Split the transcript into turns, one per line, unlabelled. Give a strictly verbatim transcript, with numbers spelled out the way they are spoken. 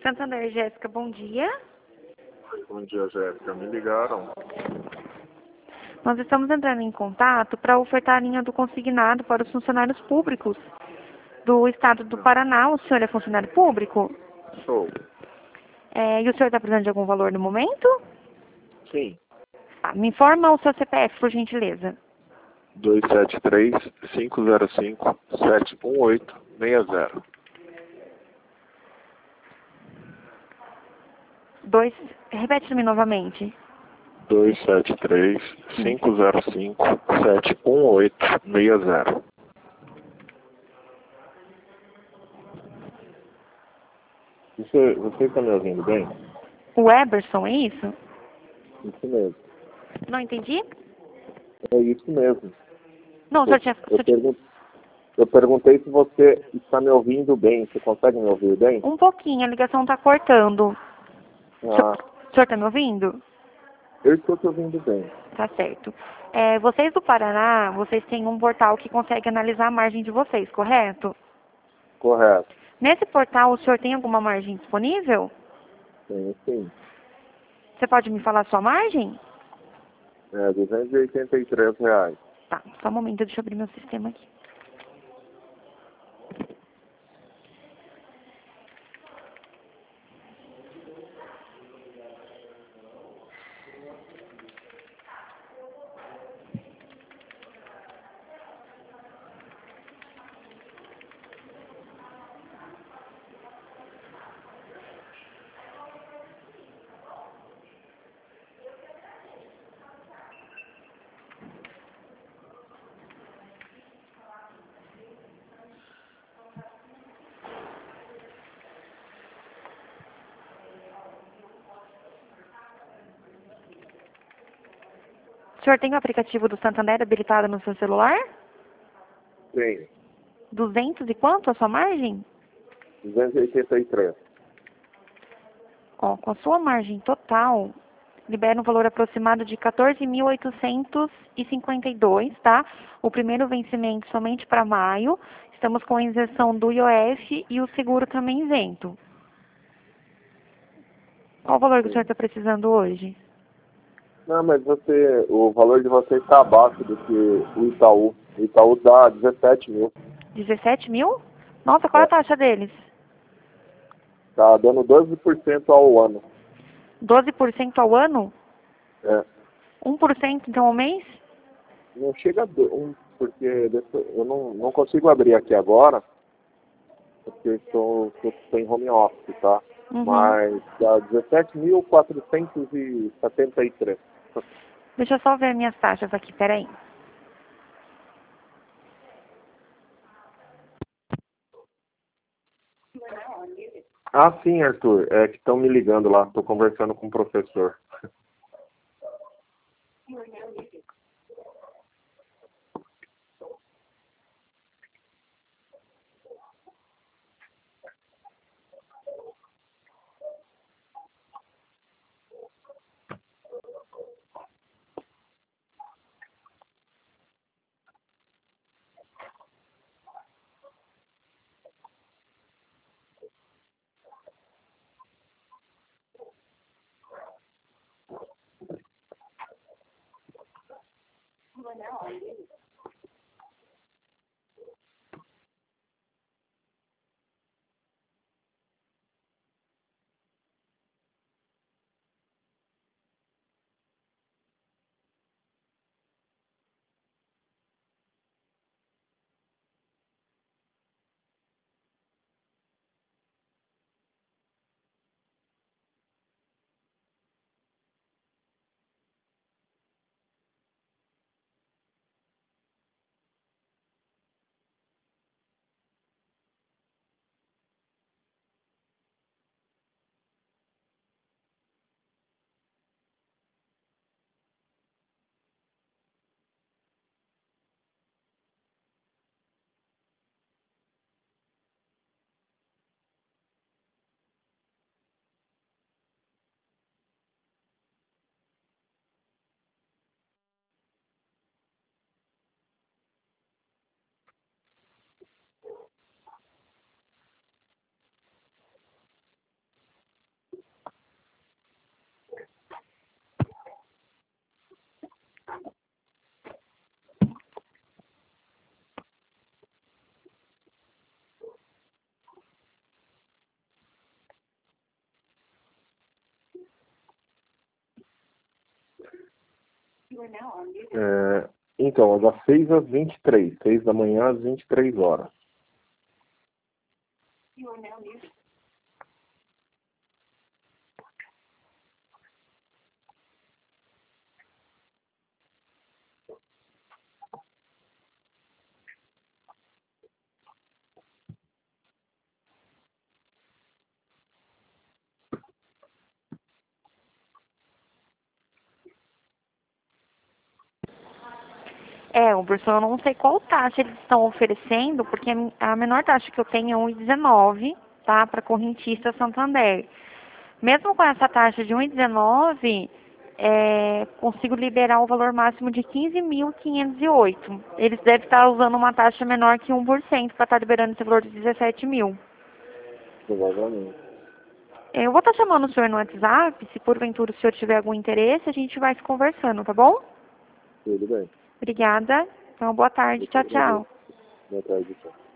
Santander, Jéssica, bom dia.
Bom dia, Jéssica. Me ligaram.
Nós estamos entrando em contato para ofertar a linha do consignado para os funcionários públicos do estado do Paraná. O senhor é funcionário público?
Sou.
É, e o senhor está precisando de algum valor no momento?
Sim.
Ah, me informa o seu C P F, por gentileza.
dois sete três, cinco zero cinco, sete um oito seis zero.
Dois, repete-me novamente.
dois sete três, cinco zero cinco, sete um oito seis zero. Você, você está me ouvindo bem?
O Eberson, é isso?
Isso mesmo.
Não entendi?
É isso mesmo.
Não, o senhor tinha... o
Eu,
senhor tinha-
pergun- eu perguntei se você está me ouvindo bem. Você consegue me ouvir bem?
Um pouquinho, a ligação está cortando. O senhor-
Ah,
o senhor está me ouvindo?
eu estou te ouvindo bem.
Tá certo. É, vocês do Paraná, vocês têm um portal que consegue analisar a margem de vocês, correto?
Correto.
Nesse portal, o senhor tem alguma margem disponível?
Sim, sim.
Você pode me falar a sua margem?
É duzentos e oitenta e três reais.
Tá, só um momento, deixa eu abrir meu sistema aqui. O senhor tem o aplicativo do Santander habilitado no seu celular?
Sim.
duzentos e quanto a sua margem?
duzentos e oitenta e três.
Ó, com a sua margem total, libera um valor aproximado de quatorze mil oitocentos e cinquenta e dois, tá? O primeiro vencimento somente para maio. Estamos com a isenção do I O F e o seguro também isento. Qual o valor que o senhor está precisando hoje?
Não, mas você, o valor de você está abaixo do que o Itaú. O Itaú dá dezessete mil.
dezessete mil? Nossa, qual é a
É.
taxa deles?
Tá dando doze por cento ao ano.
doze por cento ao ano?
É.
um por cento então ao mês?
Não chega a do- um, porque depois- eu não, não consigo abrir aqui agora, porque estou, estou em home office, tá?
Uhum.
Mas dá dezessete mil quatrocentos e setenta e três.
Deixa eu só ver minhas taxas aqui, peraí.
Ah, sim, Arthur. É que estão me ligando lá. Estou conversando com o professor. É, então, é das seis às vinte e três. seis da manhã às vinte e três horas.
É, Huberson, eu não sei qual taxa eles estão oferecendo, porque a menor taxa que eu tenho é um vírgula dezenove, tá? Para correntista Santander. Mesmo com essa taxa de um vírgula dezenove, é, consigo liberar o valor máximo de quinze mil quinhentos e oito. Eles devem estar usando uma taxa menor que um por cento para estar liberando esse valor de dezessete mil.
Provavelmente.
Eu vou estar chamando o senhor no WhatsApp, se porventura o senhor tiver algum interesse, a gente vai se conversando, tá bom?
Tudo bem.
Obrigada. Então, boa tarde.
Eu que
Tchau, tchau.
agradeço. Boa tarde, tchau.